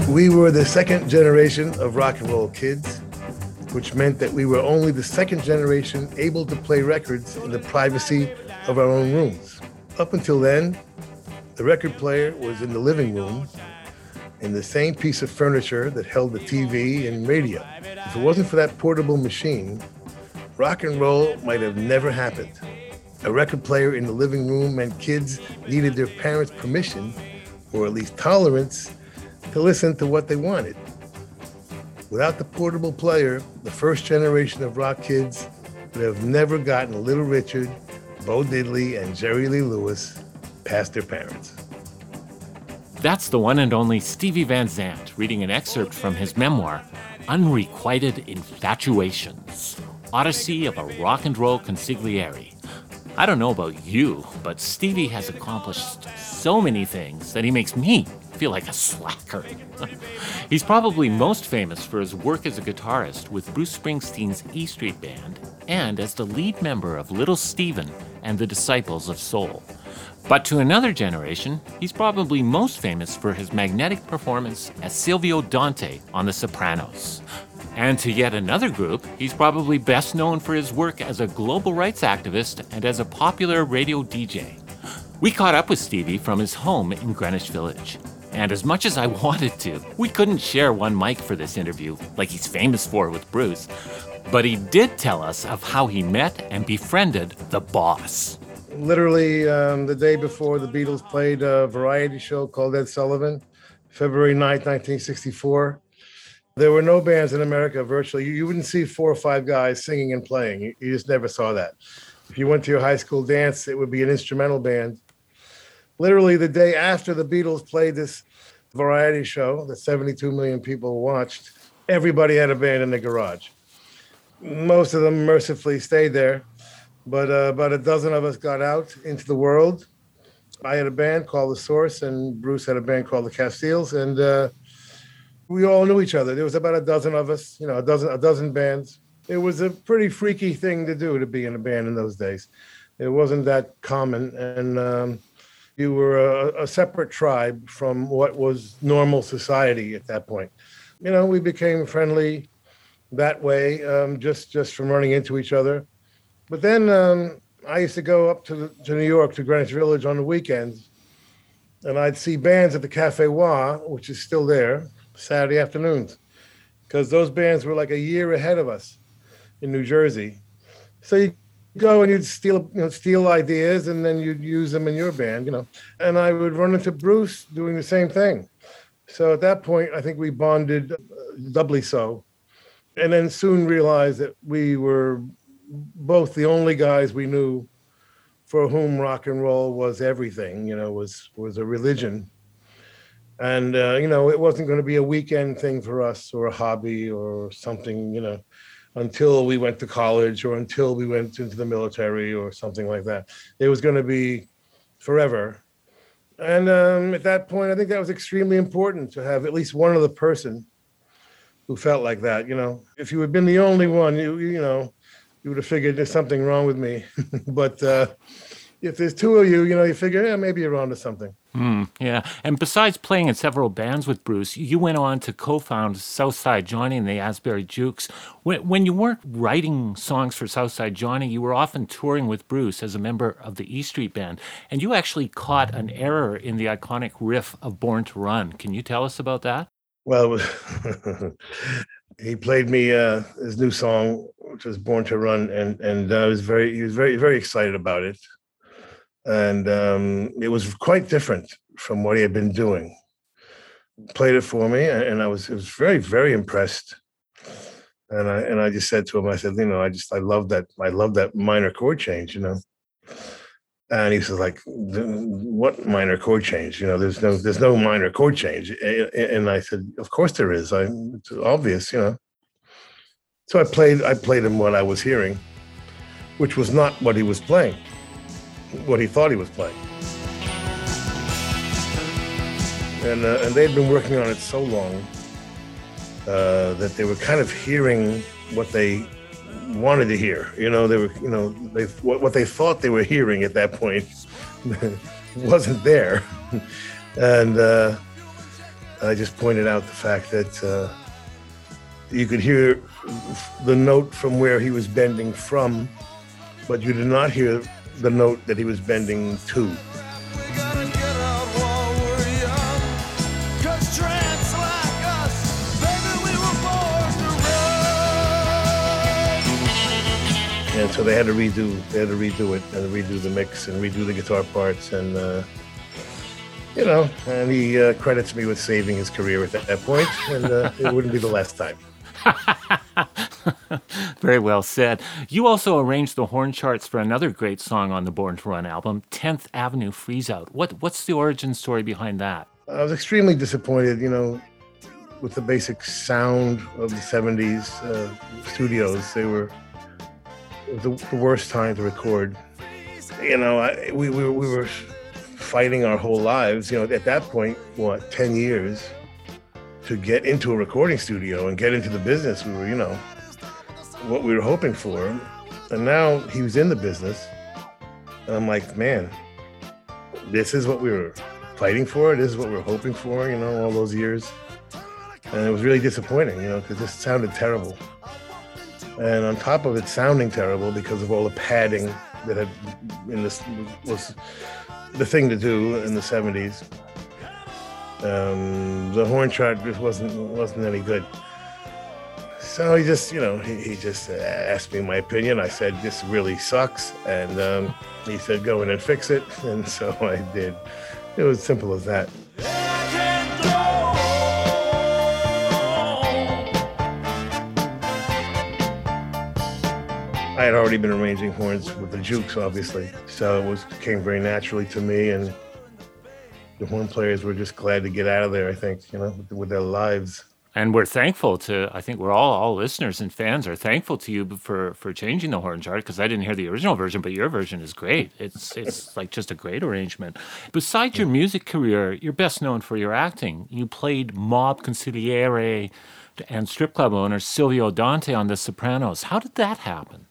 We were the second generation of rock and roll kids, which meant that we were only the second generation able to play records in the privacy of our own rooms. Up until then, the record player was in the living room in the same piece of furniture that held the TV and radio. If it wasn't for that portable machine, rock and roll might have never happened. A record player in the living room meant kids needed their parents' permission, or at least tolerance, to listen to what they wanted. Without the portable player, the first generation of rock kids would have never gotten Little Richard, Bo Diddley, and Jerry Lee Lewis past their parents. That's the one and only Stevie Van Zandt reading an excerpt from his memoir, Unrequited Infatuations, Odyssey of a Rock and Roll Consigliere. I don't know about you, but Stevie has accomplished so many things that he makes me feel like a slacker. He's probably most famous for his work as a guitarist with Bruce Springsteen's E Street Band and as the lead member of Little Steven and the Disciples of Soul. But to another generation, he's probably most famous for his magnetic performance as Silvio Dante on The Sopranos. And to yet another group, he's probably best known for his work as a global rights activist and as a popular radio DJ. We caught up with Stevie from his home in Greenwich Village. And as much as I wanted to, we couldn't share one mic for this interview, like he's famous for with Bruce. But he did tell us of how he met and befriended the boss. Literally the day before the Beatles played a variety show called Ed Sullivan, February 9th, 1964. There were no bands in America virtually. You wouldn't see 4 or 5 guys singing and playing. You just never saw that. If you went to your high school dance, it would be an instrumental band. Literally the day after the Beatles played this variety show that 72 million people watched, everybody had a band in the garage. Most of them mercifully stayed there, but about a dozen of us got out into the world. I had a band called The Source, and Bruce had a band called The Castiles, and we all knew each other. There was about a dozen of us, a dozen bands. It was a pretty freaky thing to do, to be in a band in those days. It wasn't that common, and you were a separate tribe from what was normal society at that point. We became friendly that way, just from running into each other. But then I used to go up to New York, to Greenwich Village on the weekends, and I'd see bands at the Cafe Wha, which is still there, Saturday afternoons, because those bands were like a year ahead of us in New Jersey. So you go and you'd steal ideas, and then you'd use them in your band, And I would run into Bruce doing the same thing. So at that point, I think we bonded doubly so, and then soon realized that we were both the only guys we knew for whom rock and roll was everything, was a religion. And, it wasn't going to be a weekend thing for us or a hobby or something, until we went to college or until we went into the military or something like that. It was going to be forever. And at that point, I think that was extremely important to have at least one other person who felt like that. If you had been the only one, you would have figured there's something wrong with me. But if there's 2 of you, you figure, maybe you're onto something. Yeah. And besides playing in several bands with Bruce, you went on to co-found Southside Johnny and the Asbury Jukes. When you weren't writing songs for Southside Johnny, you were often touring with Bruce as a member of the E Street Band. And you actually caught an error in the iconic riff of Born to Run. Can you tell us about that? Well, he played me his new song, which was Born to Run, and he was very, very excited about it. And it was quite different from what he had been doing. Played it for me, and I was very, very impressed. And I just said to him, I said, I love that minor chord change, And he says, like, what minor chord change? There's no minor chord change. And I said, of course there is. It's obvious, So I played him what I was hearing, which was not what he was playing. What he thought he was playing. And they'd been working on it so long that they were kind of hearing what they wanted to hear. They were, what they thought they were hearing at that point wasn't there. And I just pointed out the fact that you could hear the note from where he was bending from, but you did not hear the note that he was bending to. And so they had to redo it and redo the mix and redo the guitar parts, and and he credits me with saving his career at that point, and it wouldn't be the last time. Very well said. You also arranged the horn charts for another great song on the Born to Run album, 10th Avenue Freeze Out. What's the origin story behind that? I was extremely disappointed, with the basic sound of the 70s studios. They were the worst time to record. We were fighting our whole lives, at that point, 10 years to get into a recording studio and get into the business. We were, what we were hoping for. And now he was in the business. And I'm like, man, this is what we were fighting for. This is what we were hoping for, all those years. And it was really disappointing, because it just sounded terrible. And on top of it sounding terrible because of all the padding that was the thing to do in the 70s, the horn chart just wasn't any good. So he just, he just asked me my opinion. I said, this really sucks. And he said, go in and fix it. And so I did. It was simple as that. I had already been arranging horns with the Jukes, obviously, so it came very naturally to me, and the horn players were just glad to get out of there, I think, with their lives. And we're thankful I think we're all listeners and fans are thankful to you for changing the horn chart, because I didn't hear the original version, but your version is great. It's like just a great arrangement. Besides your music career, you're best known for your acting. You played mob consigliere and strip club owner Silvio Dante on The Sopranos. How did that happen?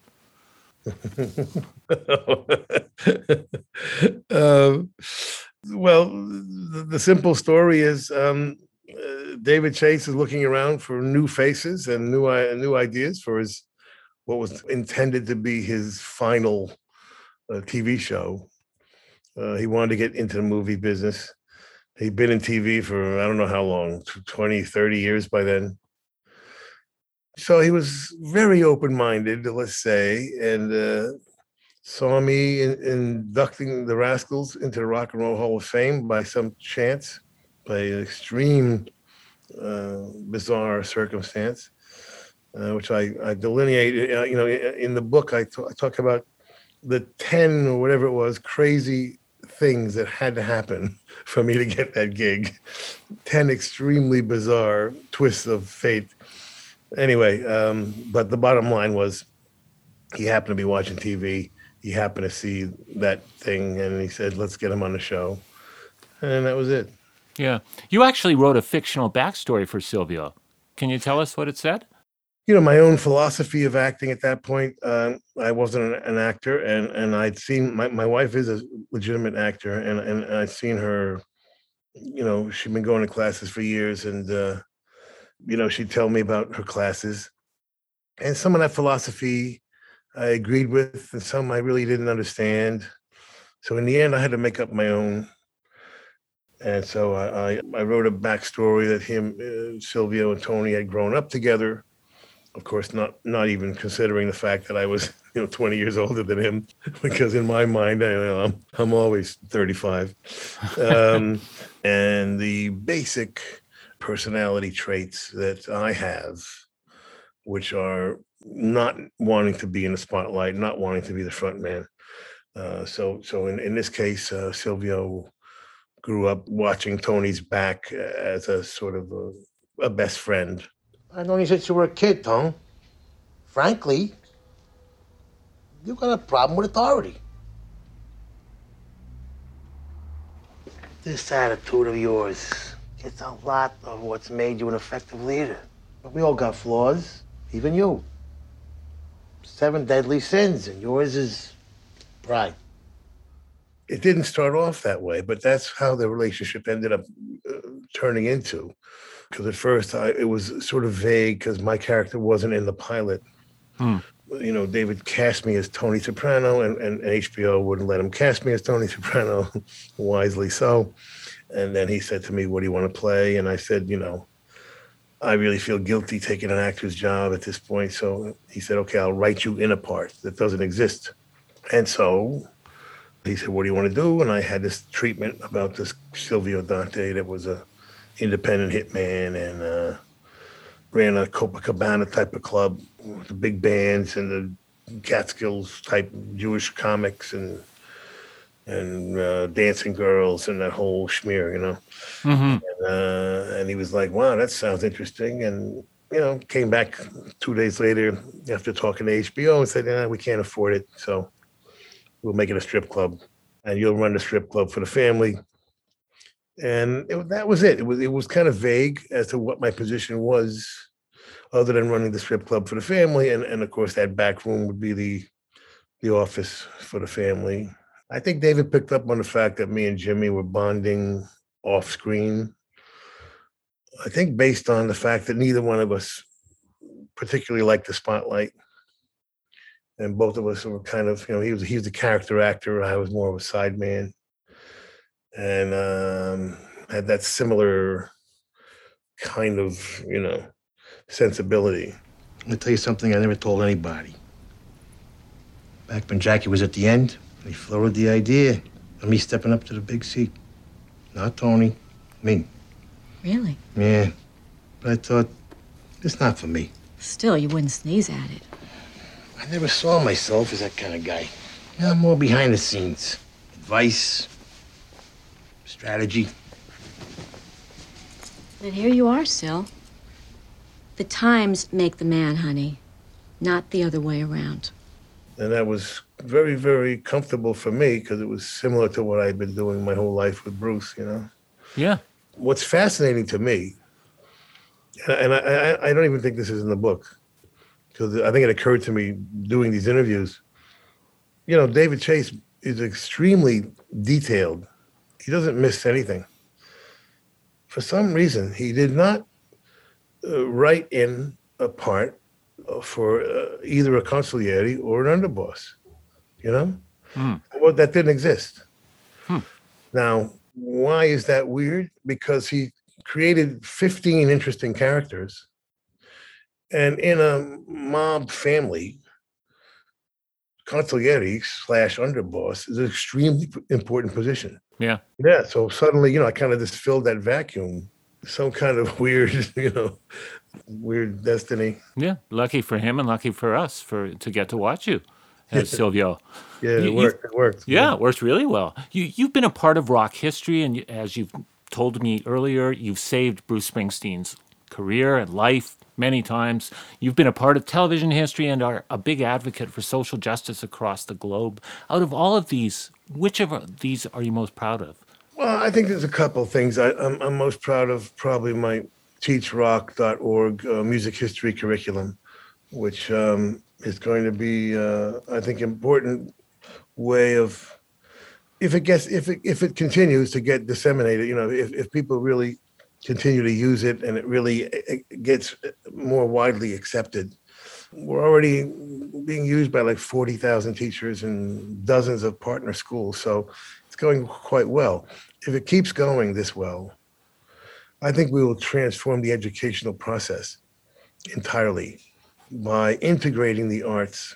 Well, the simple story is David Chase is looking around for new faces and new ideas for what was intended to be his final TV show. He wanted to get into the movie business. He'd been in TV for I don't know how long, 20, 30 years by then. So he was very open-minded, let's say, and saw me inducting the Rascals into the Rock and Roll Hall of Fame by some chance, by an extreme, bizarre circumstance, which I delineate. In the book, I talk about the 10 or whatever it was, crazy things that had to happen for me to get that gig. 10 extremely bizarre twists of fate. Anyway, but the bottom line was he happened to be watching TV. He happened to see that thing, and he said, let's get him on the show. And that was it. Yeah. You actually wrote a fictional backstory for Silvio. Can you tell us what it said? My own philosophy of acting at that point, I wasn't an actor, and I'd seen, my wife is a legitimate actor, and I'd seen her, she'd been going to classes for years, and she'd tell me about her classes. And some of that philosophy I agreed with, and some I really didn't understand. So in the end, I had to make up my own. And so I wrote a backstory that him, Silvio and Tony had grown up together. Of course, not even considering the fact that I was 20 years older than him, because in my mind, I'm always 35. And the basic personality traits that I have, which are not wanting to be in the spotlight, not wanting to be the front man. So in this case, Silvio grew up watching Tony's back as a sort of a best friend. I know you since you were a kid, Tone. Frankly, you got a problem with authority. This attitude of yours, it's a lot of what's made you an effective leader. But we all got flaws, even you. 7 deadly sins, and yours is pride. It didn't start off that way, but that's how the relationship ended up turning into. Because at first it was sort of vague because my character wasn't in the pilot. David cast me as Tony Soprano, and HBO wouldn't let him cast me as Tony Soprano, wisely so. And then he said to me, "What do you want to play?" And I said, I really feel guilty taking an actor's job at this point. So he said, "Okay, I'll write you in a part that doesn't exist." And so he said, "What do you want to do?" And I had this treatment about this Silvio Dante that was a independent hitman and ran a Copacabana type of club with the big bands and the Catskills type Jewish comics and dancing girls and that whole schmear, And he was like, "Wow, that sounds interesting." And, came back 2 days later after talking to HBO and said, "We can't afford it. So we'll make it a strip club and you'll run the strip club for the family." And that was it. It was kind of vague as to what my position was, other than running the strip club for the family. And of course, that back room would be the office for the family. I think David picked up on the fact that me and Jimmy were bonding off screen. I think based on the fact that neither one of us particularly liked the spotlight. And both of us were kind of, he was the character actor. I was more of a side man. And had that similar kind of, sensibility. I'm going to tell you something I never told anybody. Back when Jackie was at the end, he floated the idea of me stepping up to the big seat. Not Tony, me. Really? Yeah. But I thought, it's not for me. Still, you wouldn't sneeze at it. I never saw myself as that kind of guy. I'm more behind the scenes. Advice, strategy. But here you are, Sil. The times make the man, honey, not the other way around. And that was very, very comfortable for me because it was similar to what I'd been doing my whole life with Bruce, Yeah. What's fascinating to me, and I don't even think this is in the book, because I think it occurred to me doing these interviews, David Chase is extremely detailed. He doesn't miss anything. For some reason, he did not write in a part for either a consigliere or an underboss, Well, that didn't exist. Now, why is that weird? Because he created 15 interesting characters. And in a mob family, consigliere / underboss is an extremely important position. Yeah. Yeah. So suddenly, I kind of just filled that vacuum. Some kind of weird, weird destiny. Yeah. Lucky for him and lucky for us to get to watch you as Silvio. Yeah, it worked. It worked. Yeah, it worked really well. You've been a part of rock history, and as you've told me earlier, you've saved Bruce Springsteen's career and life many times. You've been a part of television history and are a big advocate for social justice across the globe. Out of all of these, which of these are you most proud of? Well, I think there's a couple of things. I'm most proud of probably my teachrock.org music history curriculum, which is going to be, I think, important way of, if it continues to get disseminated, if people really continue to use it and it gets more widely accepted. We're already being used by like 40,000 teachers and dozens of partner schools. So it's going quite well. If it keeps going this well, I think we will transform the educational process entirely by integrating the arts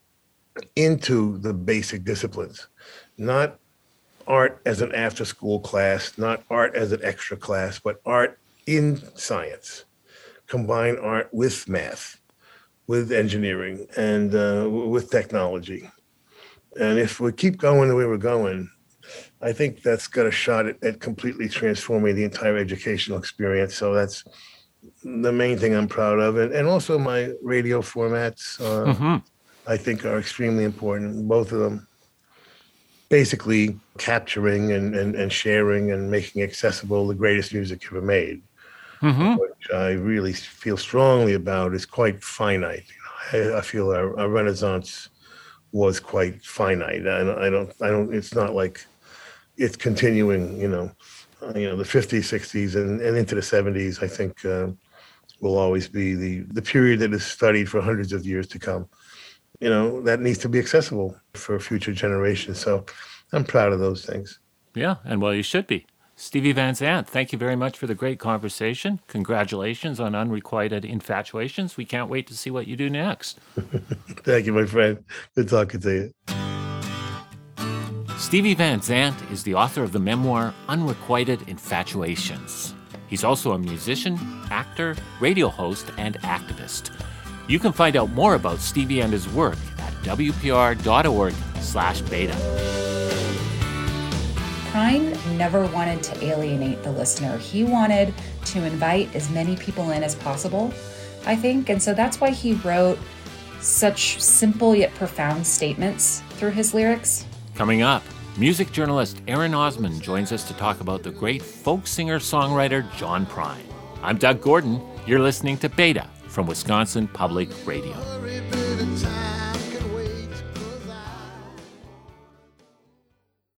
into the basic disciplines, not art as an after-school class, not art as an extra class, but art in science. Combine art with math, with engineering, and with technology. And if we keep going the way we're going, I think that's got a shot at completely transforming the entire educational experience. So that's the main thing I'm proud of. And also my radio formats, I think are extremely important, both of them. Basically capturing and sharing and making accessible the greatest music ever made, which I really feel strongly about is quite finite. I feel our Renaissance was quite finite. I don't, it's not like it's continuing, the 50s, 60s, and into the 70s, I think will always be the period that is studied for hundreds of years to come. That needs to be accessible for future generations. So I'm proud of those things. Yeah, and well, you should be. Stevie Van Zandt, thank you very much for the great conversation. Congratulations on Unrequited Infatuations. We can't wait to see what you do next. Thank you, my friend. Good talking to you. Stevie Van Zandt is the author of the memoir Unrequited Infatuations. He's also a musician, actor, radio host, and activist. You can find out more about Stevie and his work at wpr.org/beta. Prine never wanted to alienate the listener. He wanted to invite as many people in as possible, I think. And so that's why he wrote such simple yet profound statements through his lyrics. Coming up, music journalist Aaron Osmond joins us to talk about the great folk singer-songwriter John Prine. I'm Doug Gordon. You're listening to Beta from Wisconsin Public Radio.